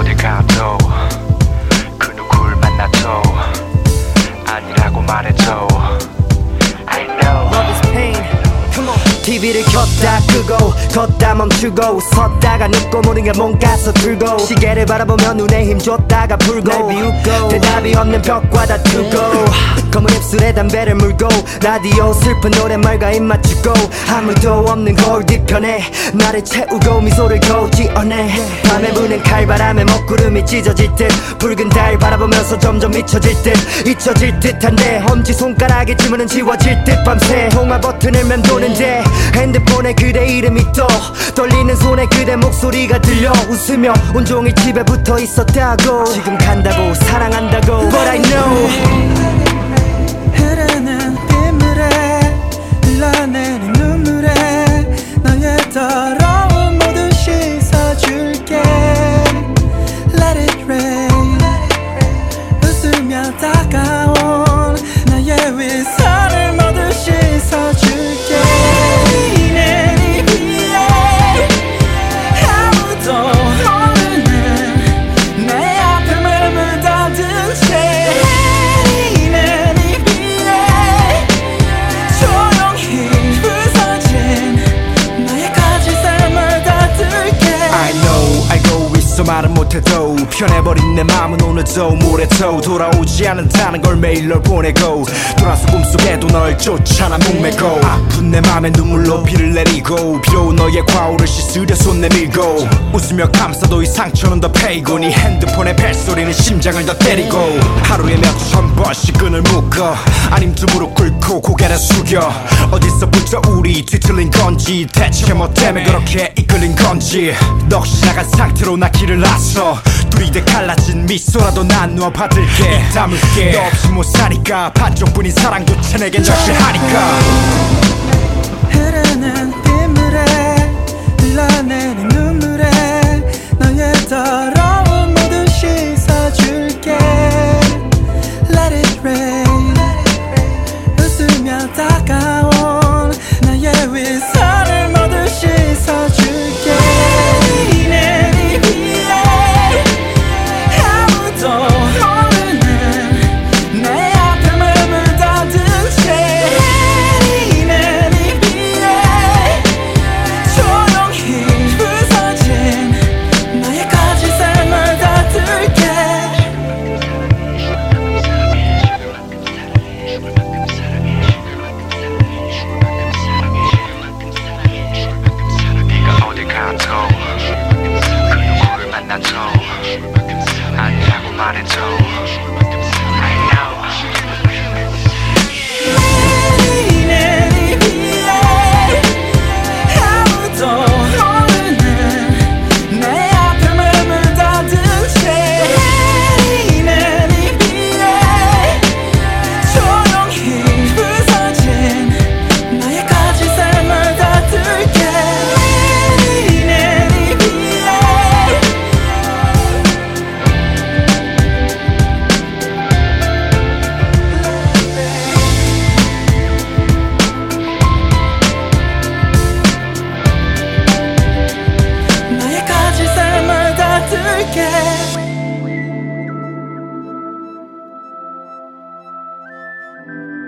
어딜 가도 그 누굴 만나도 아니라고 말해도 I know Love is pain. TV를 켰다 끄고 걷다 멈추고 섰다가 눕고 모든 게 뭔가 서툴고 시계를 바라보며 눈에 힘 줬다가 풀고 날 비웃고 대답이 없는 벽과 다투고 검은 입술에 담배를 물고 라디오 슬픈 노랫말과 입 맞추고 아무도 없는 거울 뒤편에 나를 채우고 미소를 겨우 지어내 밤에 부는 칼바람에 먹구름이 찢어질 듯 붉은 달 바라보면서 점점 잊혀질 듯 잊혀질 듯한데 엄지손가락에 지문은 지워질 듯 밤새 통화 버튼을 맴도는데 핸드폰에 그대 이름이 떠 떨리는 손에 그대 목소리가 들려 웃으며 온종일 집에 붙어 있었다고 지금 간다고 사랑한다고 But I know 흐르는 빗물에 흘러내린 눈물에 너의 더러운 모두 씻어줄게 Let it rain 웃으며 다가온 나의 위선을 모두 씻어줄게 말은 못해도 편해버린 내 마음은 오늘도 모레도 돌아오지 않는다는 걸 매일 널 보내고 돌아서 꿈속에도 널 쫓아 난 목매고 아픈 내 맘에 눈물로 비를 내리고 비로운 너의 과오를 씻으려 손 내밀고 웃으며 감싸도 이 상처는 더 패이고 네 핸드폰의 벨소리는 심장을 더 때리고 하루에 몇천 번씩 끈을 묶어 아님 두 무릎 꿇고 고개를 숙여 어디서부터 우리 뒤틀린 건지 대체 뭐 때문에 그렇게 이끌린 건지 넋이 나간 상태로 나 길을 나서 둘이 돼 갈라진 미소라도 나누어 받을게 입 다물게 너 없이 못 사니까 반쪽뿐인 사랑조차 내겐 절실하니까 흐르는 빗물에 흘러내린 눈물에 너의 더러운 모두 씻어줄게 Let it rain 웃으며 다가온 나의 위선을 모두 씻어줄게 아니라고 말해도 Yeah.